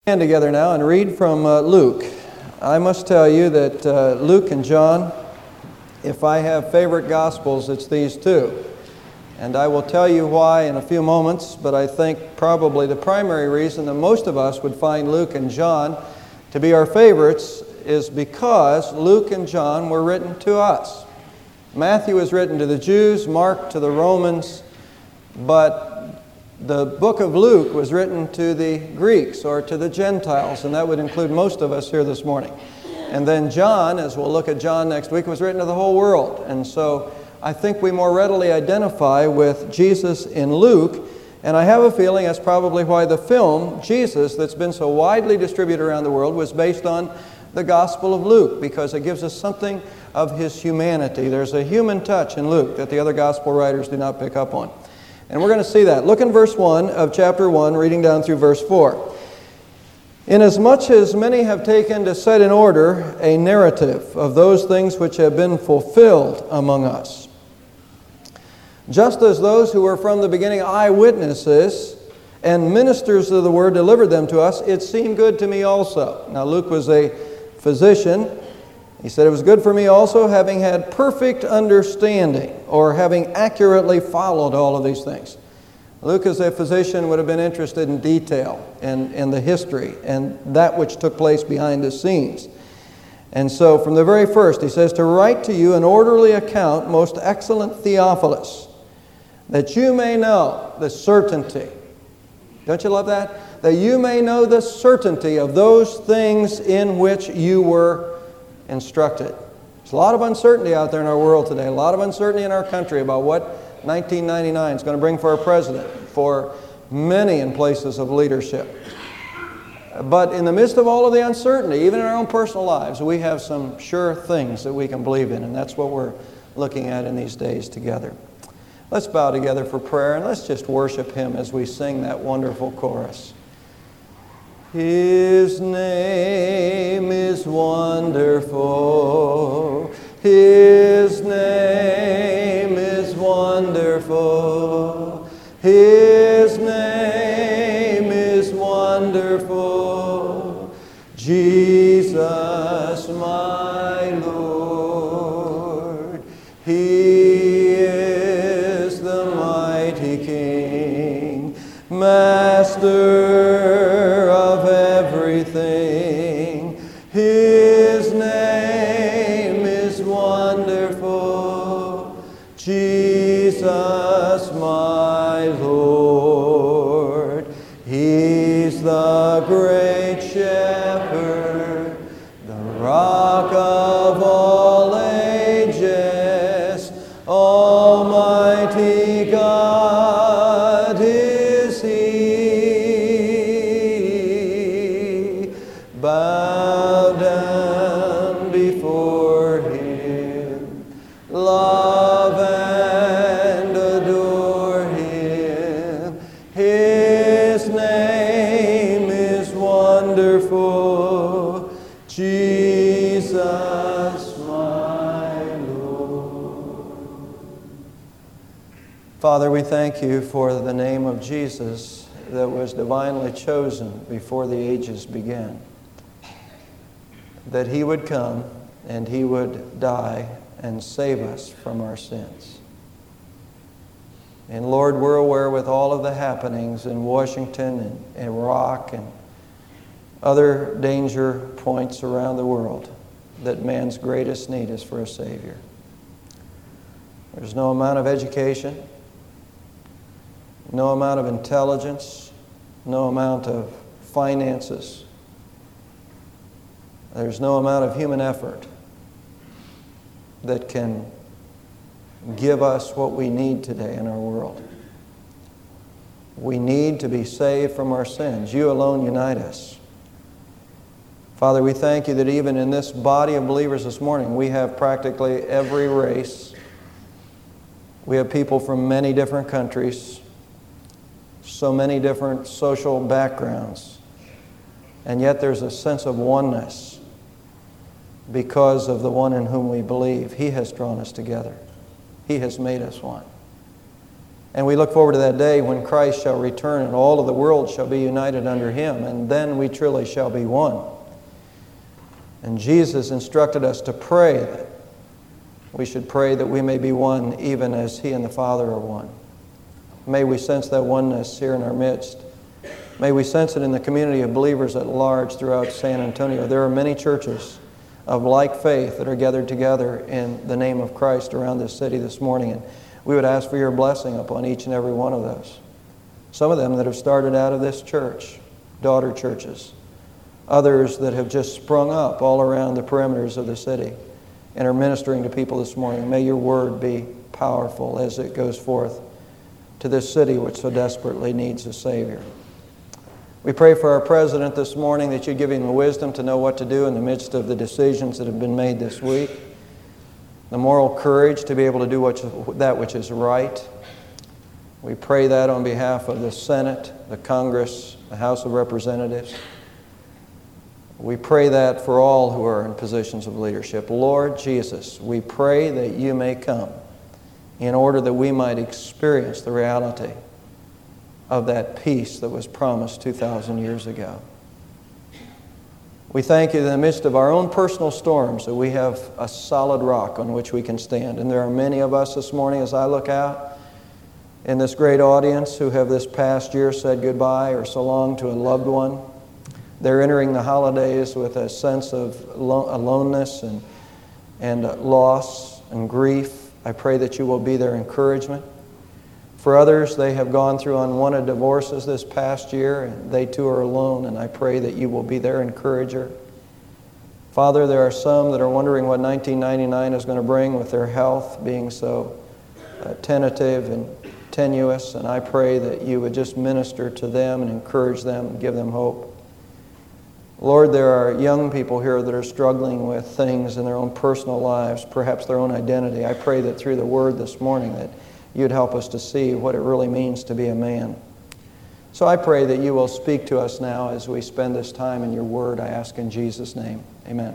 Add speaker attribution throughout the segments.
Speaker 1: Stand together now and read from Luke. I must tell you that Luke and John, if I have favorite Gospels, it's these two. And I will tell you why in a few moments, but I think probably the primary reason that most of us would find Luke and John to be our favorites is because Luke and John were written to us. Matthew was written to the Jews, Mark to the Romans, but the book of Luke was written to the Greeks or to the Gentiles, and that would include most of us here this morning. And then John, as we'll look at John next week, was written to the whole world. And so I think we more readily identify with Jesus in Luke, and I have a feeling that's probably why the film, Jesus, that's been so widely distributed around the world, was based on the Gospel of Luke, because it gives us something of his humanity. There's a human touch in Luke that the other Gospel writers do not pick up on. And we're going to see that. Look in verse 1 of chapter 1, reading down through verse 4. Inasmuch as many have taken to set in order a narrative of those things which have been fulfilled among us, just as those who were from the beginning eyewitnesses and ministers of the word delivered them to us, it seemed good to me also. Now Luke was a physician. He said, it was good for me also, having had perfect understanding, or having accurately followed all of these things. Luke, as a physician, would have been interested in detail and in the history and that which took place behind the scenes. And so from the very first, he says, to write to you an orderly account, most excellent Theophilus, that you may know the certainty. Don't you love that? That you may know the certainty of those things in which you were instructed. There's a lot of uncertainty out there in our world today, a lot of uncertainty in our country about what 1999 is going to bring for our president, for many in places of leadership. But in the midst of all of the uncertainty, even in our own personal lives, we have some sure things that we can believe in, and that's what we're looking at in these days together. Let's bow together for prayer, and let's just worship Him as we sing that wonderful chorus. His name is wonderful. His name is wonderful. His name is wonderful. Jesus, my Lord. He is the mighty King, Master of everything. His name is wonderful. Jesus, my Lord. He's the great shepherd, the rock of all ages, Almighty God is He. Bow down before Him, love and adore Him. His name is wonderful. Jesus, my Lord. Father, we thank You for the name of Jesus that was divinely chosen before the ages began. That He would come and He would die and save us from our sins. And Lord, we're aware with all of the happenings in Washington and Iraq and other danger points around the world that man's greatest need is for a Savior. There's no amount of education, no amount of intelligence, no amount of finances. There's no amount of human effort that can give us what we need today in our world. We need to be saved from our sins. You alone unite us. Father, we thank You that even in this body of believers this morning, we have practically every race. We have people from many different countries, so many different social backgrounds, and yet there's a sense of oneness because of the one in whom we believe. He has drawn us together. He has made us one. And we look forward to that day when Christ shall return and all of the world shall be united under Him, and then we truly shall be one. And Jesus instructed us to pray that we should pray that we may be one even as He and the Father are one. May we sense that oneness here in our midst. May we sense it in the community of believers at large throughout San Antonio. There are many churches of like faith that are gathered together in the name of Christ around this city this morning. And we would ask for your blessing upon each and every one of those. Some of them that have started out of this church, daughter churches. Others that have just sprung up all around the perimeters of the city and are ministering to people this morning. May your word be powerful as it goes forth to this city which so desperately needs a Savior. We pray for our president this morning that you give him the wisdom to know what to do in the midst of the decisions that have been made this week, the moral courage to be able to do that which is right. We pray that on behalf of the Senate, the Congress, the House of Representatives. We pray that for all who are in positions of leadership. Lord Jesus, we pray that you may come in order that we might experience the reality of that peace that was promised 2,000 years ago. We thank you in the midst of our own personal storms that we have a solid rock on which we can stand. And there are many of us this morning as I look out in this great audience who have this past year said goodbye or so long to a loved one. They're entering the holidays with a sense of aloneness and loss and grief. I pray that you will be their encouragement. For others, they have gone through unwanted divorces this past year, and they too are alone, and I pray that you will be their encourager. Father, there are some that are wondering what 1999 is going to bring with their health being so tentative and tenuous, and I pray that you would just minister to them and encourage them and give them hope. Lord, there are young people here that are struggling with things in their own personal lives, perhaps their own identity. I pray that through the Word this morning that you'd help us to see what it really means to be a man. So I pray that you will speak to us now as we spend this time in your Word. I ask in Jesus' name. Amen.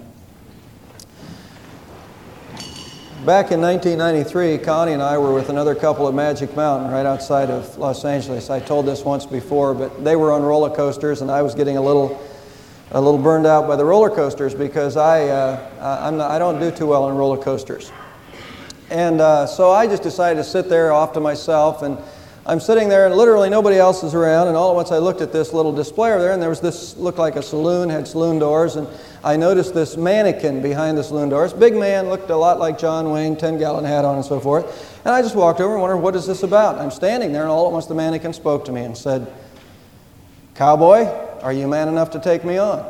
Speaker 1: Back in 1993, Connie and I were with another couple at Magic Mountain right outside of Los Angeles. I told this once before, but they were on roller coasters and I was getting a little burned out by the roller coasters because I don't do too well on roller coasters. And so I just decided to sit there off to myself, and I'm sitting there and literally nobody else is around, and all at once I looked at this little display over there, and there was this, looked like a saloon, had saloon doors, and I noticed this mannequin behind the saloon doors. Big man, looked a lot like John Wayne, 10-gallon hat on and so forth. And I just walked over and wondered, what is this about? And I'm standing there, and all at once the mannequin spoke to me and said, "Cowboy, are you man enough to take me on?"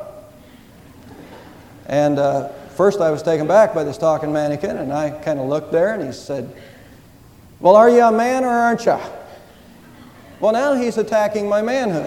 Speaker 1: And first I was taken back by this talking mannequin, and I kind of looked there, and he said, "Well, are you a man or aren't you?" Well, now he's attacking my manhood.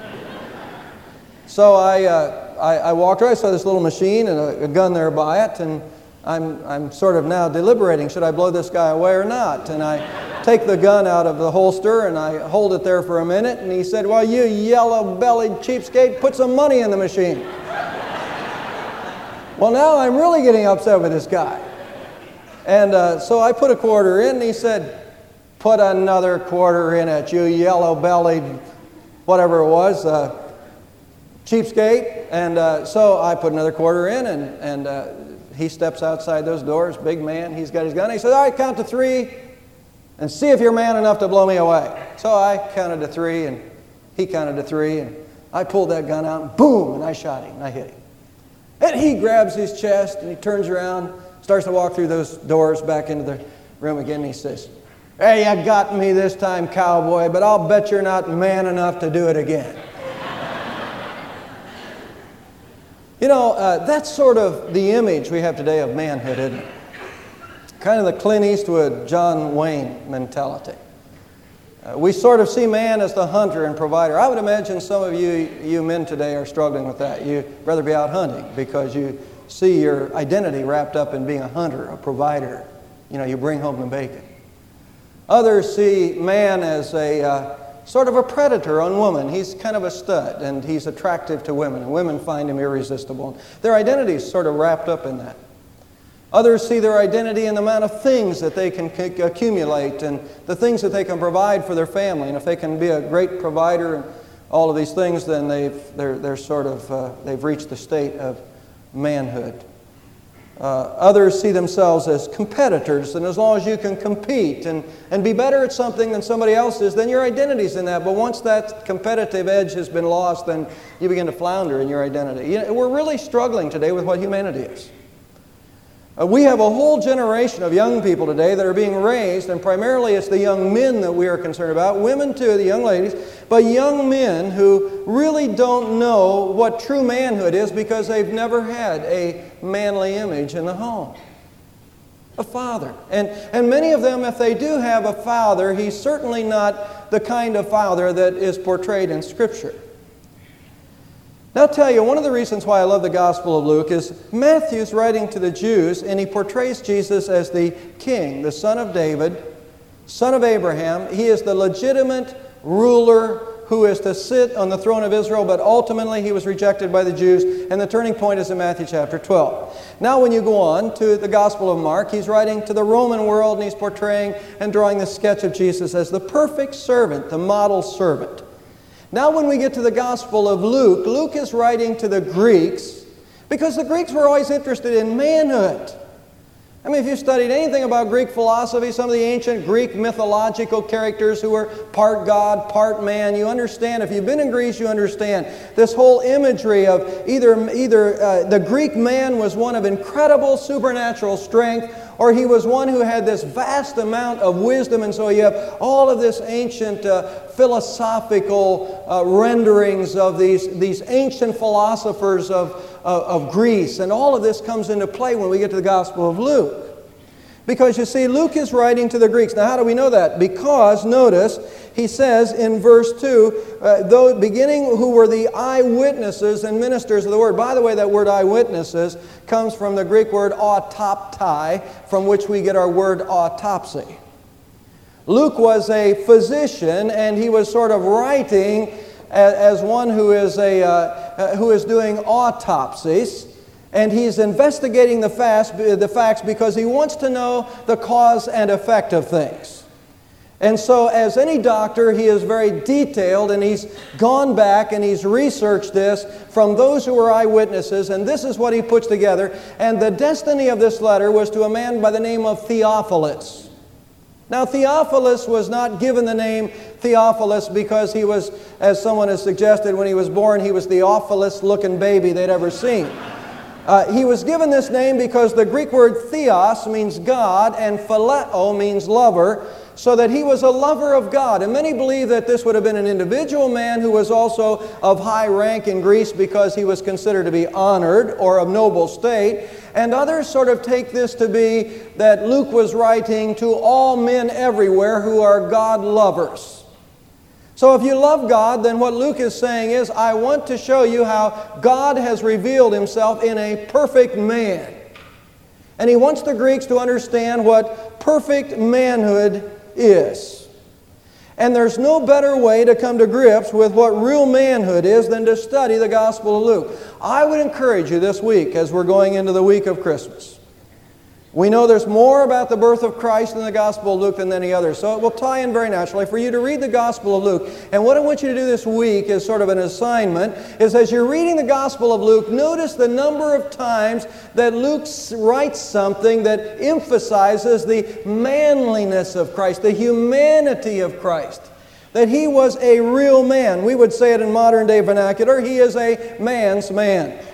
Speaker 1: So I walked right, I saw this little machine and a gun there by it, and I'm sort of now deliberating, should I blow this guy away or not? And I take the gun out of the holster, and I hold it there for a minute, and he said, "Well, you yellow-bellied cheapskate, put some money in the machine." Well, now I'm really getting upset with this guy. And so I put a quarter in, and he said, "Put another quarter in it, you yellow-bellied," whatever it was, cheapskate. And so I put another quarter in, and he steps outside those doors, big man, he's got his gun. He says, "All right, count to 3 and see if you're man enough to blow me away." So I counted to 3, and he counted to 3, and I pulled that gun out, and boom, and I shot him, and I hit him. And he grabs his chest, and he turns around, starts to walk through those doors back into the room again, and he says, "Hey, you got me this time, cowboy, but I'll bet you're not man enough to do it again." You know, that's sort of the image we have today of manhood, isn't it? Kind of the Clint Eastwood, John Wayne mentality. We sort of see man as the hunter and provider. I would imagine some of you men today are struggling with that. You'd rather be out hunting because you see your identity wrapped up in being a hunter, a provider. You know, you bring home the bacon. Others see man as a sort of a predator on woman. He's kind of a stud, and he's attractive to women, and women find him irresistible. Their identity is sort of wrapped up in that. Others see their identity in the amount of things that they can accumulate and the things that they can provide for their family. And if they can be a great provider and all of these things, then they've reached the state of manhood. Others see themselves as competitors, and as long as you can compete and be better at something than somebody else is, then your identity's in that. But once that competitive edge has been lost, then you begin to flounder in your identity. We're really struggling today with what humanity is. We have a whole generation of young people today that are being raised, and primarily it's the young men that we are concerned about, women too, the young ladies, but young men who really don't know what true manhood is because they've never had a manly image in the home. A father. And many of them, if they do have a father, he's certainly not the kind of father that is portrayed in Scripture. Now, I'll tell you, one of the reasons why I love the Gospel of Luke is Matthew's writing to the Jews, and he portrays Jesus as the king, the son of David, son of Abraham. He is the legitimate ruler who is to sit on the throne of Israel, but ultimately he was rejected by the Jews, and the turning point is in Matthew chapter 12. Now, when you go on to the Gospel of Mark, he's writing to the Roman world, and he's portraying and drawing the sketch of Jesus as the perfect servant, the model servant. Now when we get to the Gospel of Luke, Luke is writing to the Greeks because the Greeks were always interested in manhood. I mean, if you studied anything about Greek philosophy, some of the ancient Greek mythological characters who were part God, part man, you understand, if you've been in Greece, you understand this whole imagery of either the Greek man was one of incredible supernatural strength, or he was one who had this vast amount of wisdom, and so you have all of this ancient philosophical renderings of these ancient philosophers of Greece, and all of this comes into play when we get to the Gospel of Luke. Because you see, Luke is writing to the Greeks. Now, how do we know that? Because, notice, he says in verse 2, though beginning who were the eyewitnesses and ministers of the word. By the way, that word eyewitnesses comes from the Greek word autoptai, from which we get our word autopsy. Luke was a physician, and he was sort of writing as one who is doing autopsies. And he's investigating the facts because he wants to know the cause and effect of things. And so as any doctor, he is very detailed, and he's gone back and he's researched this from those who were eyewitnesses, and this is what he puts together. And the destiny of this letter was to a man by the name of Theophilus. Now, Theophilus was not given the name Theophilus because he was, as someone has suggested, when he was born, he was the awfulest-looking baby they'd ever seen. He was given this name because the Greek word theos means God and phileo means lover, so that he was a lover of God. And many believe that this would have been an individual man who was also of high rank in Greece because he was considered to be honored or of noble state. And others sort of take this to be that Luke was writing to all men everywhere who are God lovers. So if you love God, then what Luke is saying is, I want to show you how God has revealed Himself in a perfect man. And he wants the Greeks to understand what perfect manhood is. And there's no better way to come to grips with what real manhood is than to study the Gospel of Luke. I would encourage you this week, as we're going into the week of Christmas. We know there's more about the birth of Christ in the Gospel of Luke than any other, so it will tie in very naturally for you to read the Gospel of Luke. And what I want you to do this week is sort of an assignment, is as you're reading the Gospel of Luke, notice the number of times that Luke writes something that emphasizes the manliness of Christ, the humanity of Christ. That He was a real man. We would say it in modern day vernacular, He is a man's man.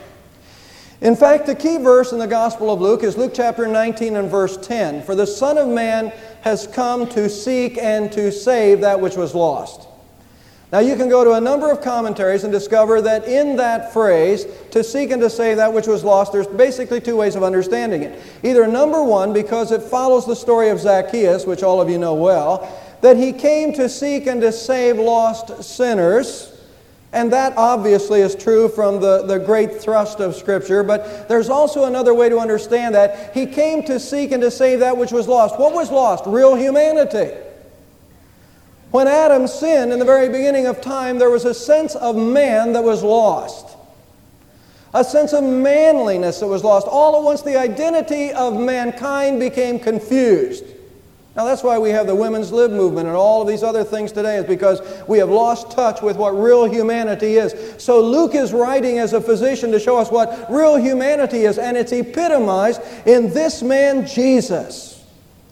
Speaker 1: In fact, the key verse in the Gospel of Luke is Luke chapter 19 and verse 10. For the Son of Man has come to seek and to save that which was lost. Now you can go to a number of commentaries and discover that in that phrase, to seek and to save that which was lost, there's basically two ways of understanding it. Either number one, because it follows the story of Zacchaeus, which all of you know well, that he came to seek and to save lost sinners. And that obviously is true from the great thrust of Scripture, but there's also another way to understand that. He came to seek and to save that which was lost. What was lost? Real humanity. When Adam sinned in the very beginning of time, there was a sense of man that was lost. A sense of manliness that was lost. All at once, the identity of mankind became confused. Now, that's why we have the women's lib movement and all of these other things today, is because we have lost touch with what real humanity is. So Luke is writing as a physician to show us what real humanity is, and it's epitomized in this man, Jesus.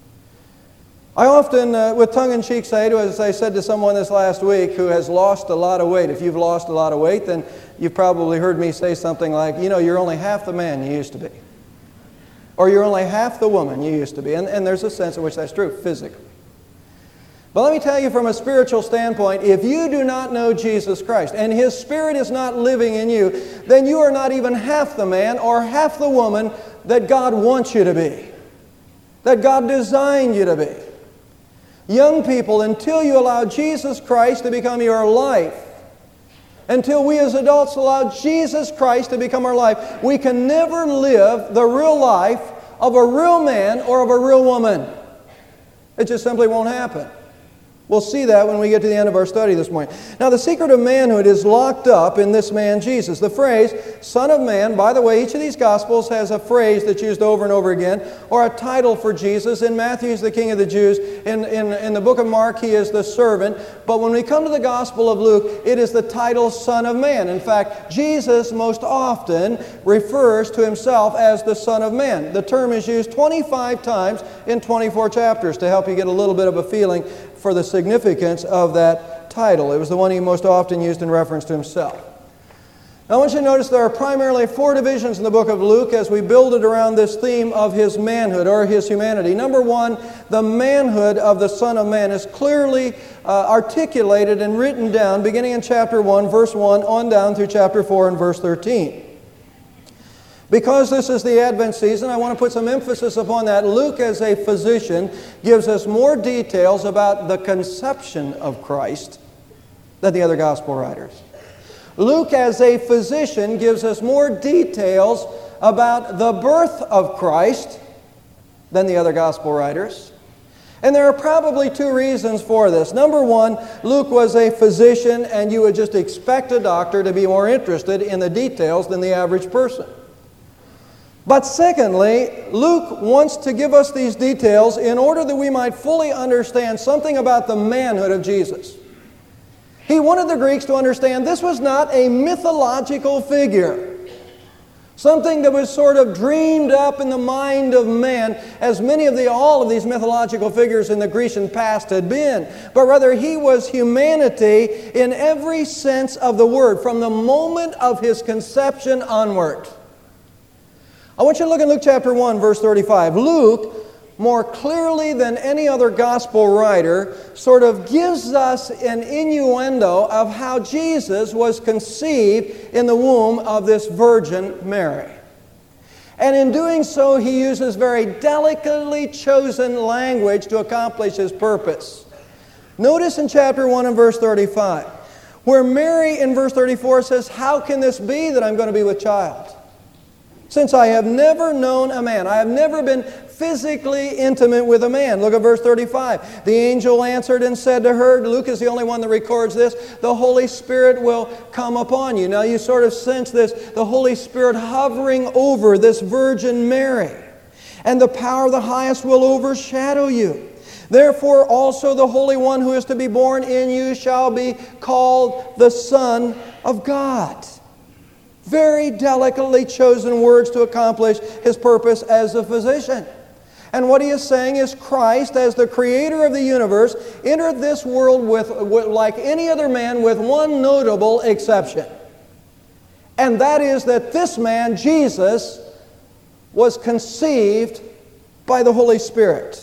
Speaker 1: I often, with tongue-in-cheek, say, as I said to someone this last week who has lost a lot of weight, if you've lost a lot of weight, then you've probably heard me say something like, you know, you're only half the man you used to be. Or you're only half the woman you used to be. And there's a sense in which that's true, physically. But let me tell you from a spiritual standpoint, if you do not know Jesus Christ and His Spirit is not living in you, then you are not even half the man or half the woman that God wants you to be, that God designed you to be. Young people, until you allow Jesus Christ to become your life, until we as adults allow Jesus Christ to become our life, we can never live the real life of a real man or of a real woman. It just simply won't happen. We'll see that when we get to the end of our study this morning. Now, the secret of manhood is locked up in this man, Jesus. The phrase, Son of Man, by the way, each of these Gospels has a phrase that's used over and over again, or a title for Jesus. In Matthew, He's the King of the Jews. In the book of Mark, He is the servant. But when we come to the Gospel of Luke, it is the title Son of Man. In fact, Jesus most often refers to Himself as the Son of Man. The term is used 25 times in 24 chapters to help you get a little bit of a feeling for the significance of that title. It was the one He most often used in reference to Himself. Now, I want you to notice there are primarily 4 divisions in the book of Luke as we build it around this theme of His manhood or His humanity. Number 1, the manhood of the Son of Man is clearly articulated and written down beginning in chapter 1, verse 1, on down through chapter 4 and verse 13. Because this is the Advent season, I want to put some emphasis upon that. Luke, as a physician, gives us more details about the conception of Christ than the other gospel writers. Luke, as a physician, gives us more details about the birth of Christ than the other gospel writers. And there are probably 2 reasons for this. Number 1, Luke was a physician, and you would just expect a doctor to be more interested in the details than the average person. But secondly, Luke wants to give us these details in order that we might fully understand something about the manhood of Jesus. He wanted the Greeks to understand this was not a mythological figure, something that was sort of dreamed up in the mind of man, as all of these mythological figures in the Grecian past had been, but rather He was humanity in every sense of the word, from the moment of His conception onward. I want you to look at Luke chapter 1, verse 35. Luke, more clearly than any other gospel writer, sort of gives us an innuendo of how Jesus was conceived in the womb of this Virgin Mary. And in doing so, he uses very delicately chosen language to accomplish his purpose. Notice in chapter 1 and verse 35, where Mary in verse 34 says, "How can this be that I'm going to be with child? Since I have never known a man." I have never been physically intimate with a man. Look at verse 35. "The angel answered and said to her," Luke is the only one that records this, "The Holy Spirit will come upon you." Now you sort of sense this, the Holy Spirit hovering over this Virgin Mary. "And the power of the highest will overshadow you. Therefore also the Holy One who is to be born in you shall be called the Son of God." Very delicately chosen words to accomplish his purpose as a physician. And what he is saying is Christ, as the creator of the universe, entered this world with like any other man, with one notable exception. And that is that this man, Jesus, was conceived by the Holy Spirit.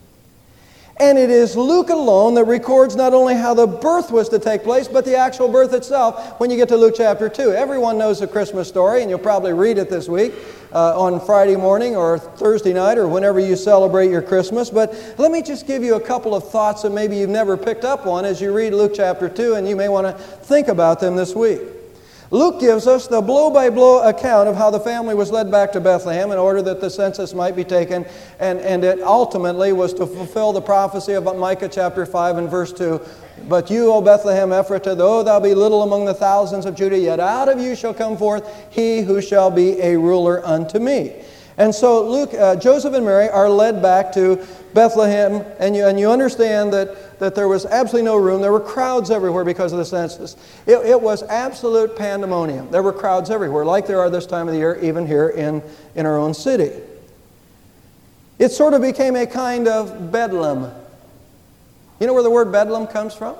Speaker 1: And it is Luke alone that records not only how the birth was to take place, but the actual birth itself when you get to Luke chapter 2. Everyone knows the Christmas story, and you'll probably read it this week on Friday morning or Thursday night or whenever you celebrate your Christmas. But let me just give you a couple of thoughts that maybe you've never picked up on as you read Luke chapter 2, and you may want to think about them this week. Luke gives us the blow-by-blow account of how the family was led back to Bethlehem in order that the census might be taken, and it ultimately was to fulfill the prophecy of Micah chapter 5 and verse 2, But you, O Bethlehem Ephratah, though thou be little among the thousands of Judah, yet out of you shall come forth he who shall be a ruler unto me. And so Joseph and Mary are led back to Bethlehem, and you understand that there was absolutely no room. There were crowds everywhere because of the census. It was absolute pandemonium. There were crowds everywhere, like there are this time of the year, even here in our own city. It sort of became a kind of bedlam. You know where the word bedlam comes from?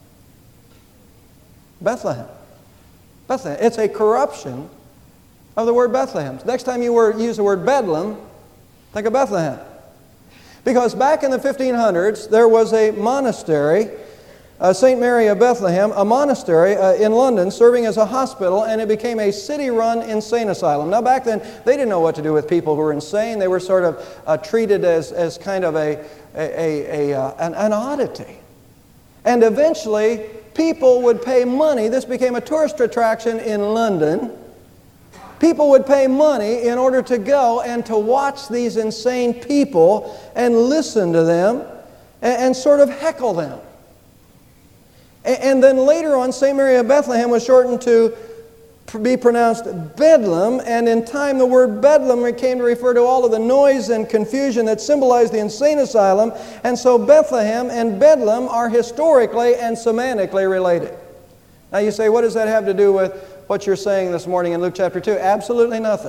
Speaker 1: Bethlehem. Bethlehem. It's a corruption of the word Bethlehem. Next time you use the word bedlam, think of Bethlehem. Because back in the 1500s, there was a monastery, St. Mary of Bethlehem, a monastery in London serving as a hospital, and it became a city-run insane asylum. Now back then, they didn't know what to do with people who were insane. They were sort of treated as kind of an oddity. And eventually, people would pay money. This became a tourist attraction in London. People would pay money in order to go and to watch these insane people and listen to them and sort of heckle them. And then later on, St. Mary of Bethlehem was shortened to be pronounced Bedlam, and in time the word Bedlam came to refer to all of the noise and confusion that symbolized the insane asylum, and so Bethlehem and Bedlam are historically and semantically related. Now you say, what does that have to do with what you're saying this morning in Luke chapter 2? Absolutely nothing.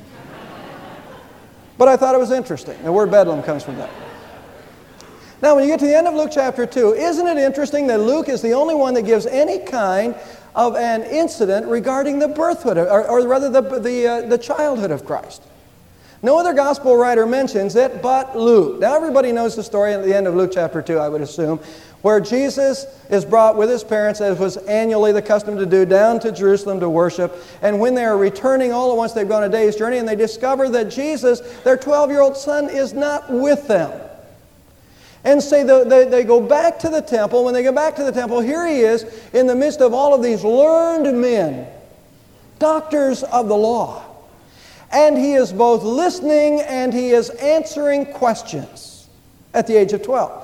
Speaker 1: But I thought it was interesting. The word Bedlam comes from that. Now when you get to the end of Luke chapter 2, isn't it interesting that Luke is the only one that gives any kind of an incident regarding the birthhood, or rather the childhood of Christ? No other gospel writer mentions it but Luke. Now everybody knows the story at the end of Luke chapter 2, I would assume, where Jesus is brought with his parents, as was annually the custom to do, down to Jerusalem to worship. And when they are returning all at once, they've gone a day's journey, and they discover that Jesus, their 12-year-old son, is not with them. And so they go back to the temple. When they go back to the temple, here he is in the midst of all of these learned men, doctors of the law. And he is both listening and he is answering questions at the age of 12.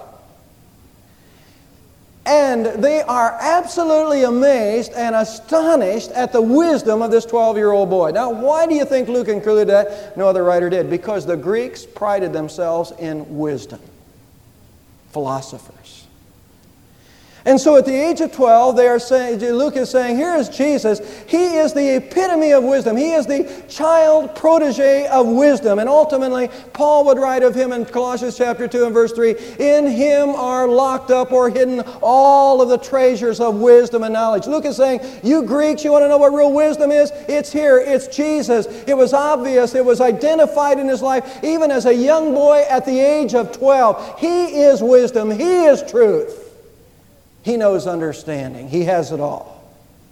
Speaker 1: And they are absolutely amazed and astonished at the wisdom of this 12-year-old boy. Now, why do you think Luke included that? No other writer did. Because the Greeks prided themselves in wisdom. Philosophers. And so at the age of 12, Luke is saying, here is Jesus. He is the epitome of wisdom. He is the child protege of wisdom. And ultimately, Paul would write of him in Colossians chapter 2 and verse 3, in him are locked up or hidden all of the treasures of wisdom and knowledge. Luke is saying, you Greeks, you want to know what real wisdom is? It's here. It's Jesus. It was obvious. It was identified in his life, even as a young boy at the age of 12. He is wisdom. He is truth. He knows understanding. He has it all.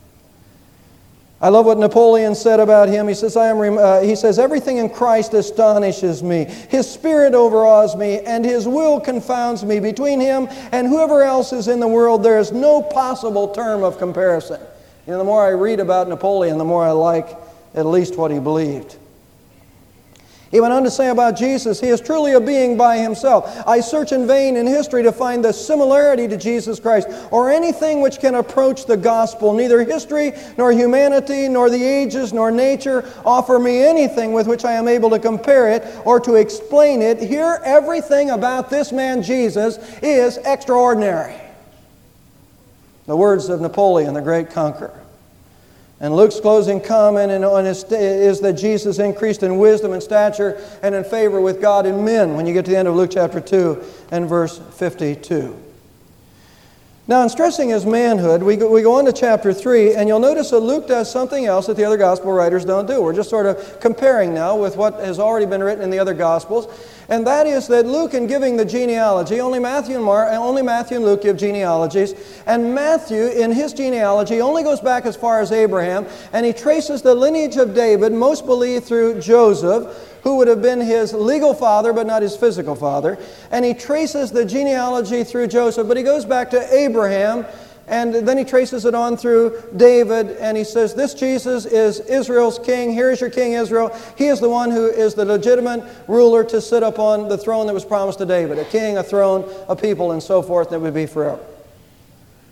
Speaker 1: I love what Napoleon said about him. He says, everything in Christ astonishes me. His spirit overawes me, and his will confounds me. Between him and whoever else is in the world, there is no possible term of comparison. You know, the more I read about Napoleon, the more I like at least what he believed. He went on to say about Jesus, he is truly a being by himself. I search in vain in history to find the similarity to Jesus Christ or anything which can approach the gospel. Neither history, nor humanity, nor the ages, nor nature offer me anything with which I am able to compare it or to explain it. Here, everything about this man Jesus is extraordinary. The words of Napoleon, the great conqueror. And Luke's closing comment is that Jesus increased in wisdom and stature and in favor with God and men when you get to the end of Luke chapter 2 and verse 52. Now, in stressing his manhood, we go on to chapter 3, and you'll notice that Luke does something else that the other gospel writers don't do. We're just sort of comparing now with what has already been written in the other gospels, and that is that Luke, in giving the genealogy, only Matthew and Luke give genealogies, and Matthew, in his genealogy, only goes back as far as Abraham, and he traces the lineage of David, most believed through Joseph, who would have been his legal father but not his physical father. And he traces the genealogy through Joseph, but he goes back to Abraham, and then he traces it on through David, and he says, this Jesus is Israel's king. Here is your king Israel. He is the one who is the legitimate ruler to sit upon the throne that was promised to David. A king, a throne, a people, and so forth, that would be forever.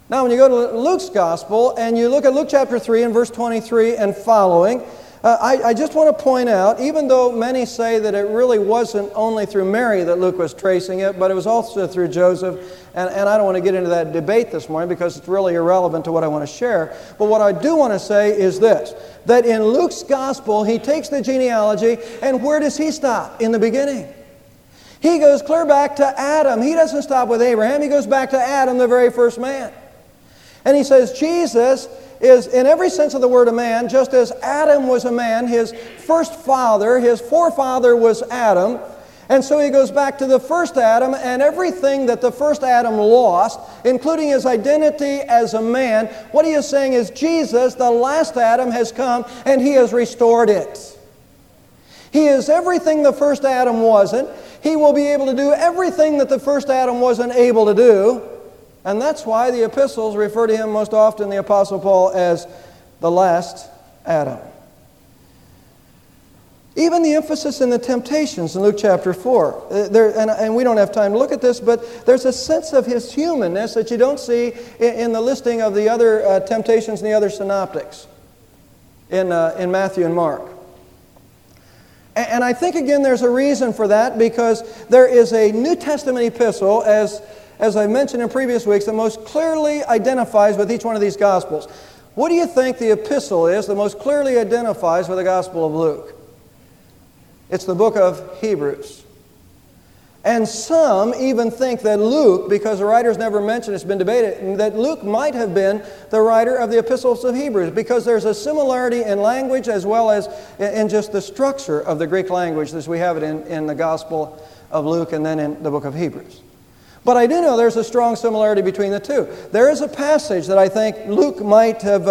Speaker 1: Now, when you go to Luke's Gospel and you look at Luke chapter 3 and verse 23 and following, I just want to point out, even though many say that it really wasn't only through Mary that Luke was tracing it, but it was also through Joseph, and I don't want to get into that debate this morning because it's really irrelevant to what I want to share. But what I do want to say is this, that in Luke's Gospel, he takes the genealogy, and where does he stop? In the beginning. He goes clear back to Adam. He doesn't stop with Abraham. He goes back to Adam, the very first man. And he says Jesus is, in every sense of the word, a man, just as Adam was a man. His first father, his forefather was Adam. And so he goes back to the first Adam, and everything that the first Adam lost, including his identity as a man, what he is saying is Jesus, the last Adam, has come and he has restored it. He is everything the first Adam wasn't. He will be able to do everything that the first Adam wasn't able to do. And that's why the epistles refer to him most often, the Apostle Paul, as the last Adam. Even the emphasis in the temptations in Luke chapter 4, and we don't have time to look at this, but there's a sense of his humanness that you don't see in the listing of the other temptations in the other synoptics, in Matthew and Mark. And I think, again, there's a reason for that, because there is a New Testament epistle, as I mentioned in previous weeks, that most clearly identifies with each one of these Gospels. What do you think the epistle is that most clearly identifies with the Gospel of Luke? It's the book of Hebrews. And some even think that Luke, because the writers never mentioned, it's been debated, that Luke might have been the writer of the epistles of Hebrews, because there's a similarity in language as well as in just the structure of the Greek language as we have it in the Gospel of Luke and then in the book of Hebrews. But I do know there's a strong similarity between the two. There is a passage that I think Luke might have,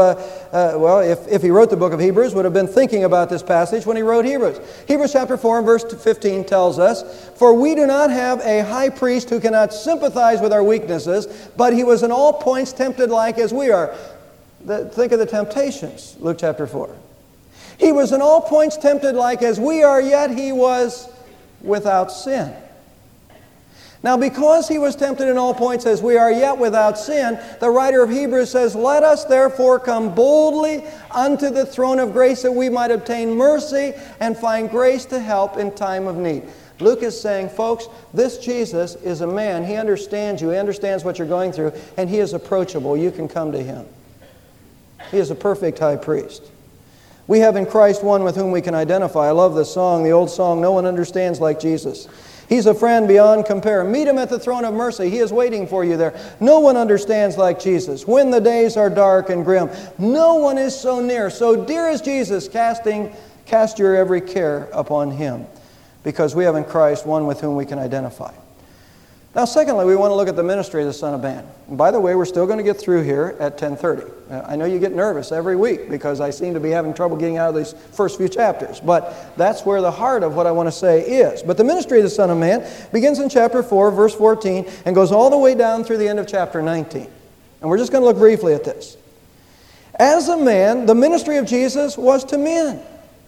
Speaker 1: if he wrote the book of Hebrews, would have been thinking about this passage when he wrote Hebrews. Hebrews chapter 4 and verse 15 tells us, "For we do not have a high priest who cannot sympathize with our weaknesses, but he was in all points tempted like as we are." Think of the temptations, Luke chapter 4. "He was in all points tempted like as we are, yet he was without sin." Now, because he was tempted in all points as we are, yet without sin, the writer of Hebrews says, "Let us therefore come boldly unto the throne of grace, that we might obtain mercy and find grace to help in time of need." Luke is saying, folks, this Jesus is a man. He understands you. He understands what you're going through, and he is approachable. You can come to him. He is a perfect high priest. We have in Christ one with whom we can identify. I love this song, the old song, "No one understands like Jesus." He's a friend beyond compare. Meet him at the throne of mercy. He is waiting for you there. No one understands like Jesus. When the days are dark and grim, no one is so near, so dear as Jesus. Cast your every care upon him, because we have in Christ one with whom we can identify. Now, secondly, we want to look at the ministry of the Son of Man. And by the way, we're still going to get through here at 10:30. I know you get nervous every week because I seem to be having trouble getting out of these first few chapters. But that's where the heart of what I want to say is. But the ministry of the Son of Man begins in chapter 4, verse 14, and goes all the way down through the end of chapter 19. And we're just going to look briefly at this. As a man, the ministry of Jesus was to men.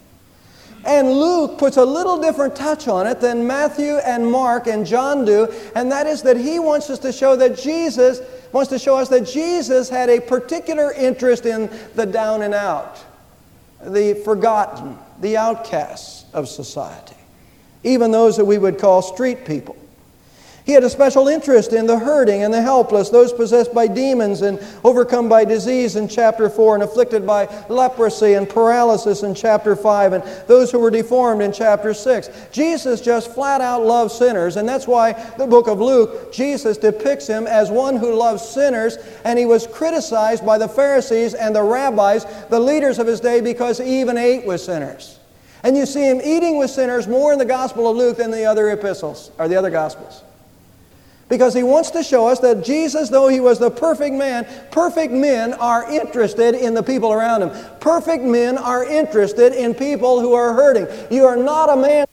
Speaker 1: And Luke puts a little different touch on it than Matthew and Mark and John do, and that is that he wants us to show that Jesus wants to show us that Jesus had a particular interest in the down and out, the forgotten, the outcasts of society, even those that we would call street people. He had a special interest in the hurting and the helpless, those possessed by demons and overcome by disease in chapter 4, and afflicted by leprosy and paralysis in chapter 5, and those who were deformed in chapter 6. Jesus just flat out loved sinners, and that's why the book of Luke, Jesus depicts him as one who loves sinners, and he was criticized by the Pharisees and the rabbis, the leaders of his day, because he even ate with sinners. And you see him eating with sinners more in the Gospel of Luke than the other epistles, or the other Gospels. Because he wants to show us that Jesus, though he was the perfect man, perfect men are interested in the people around him. Perfect men are interested in people who are hurting. You are not a man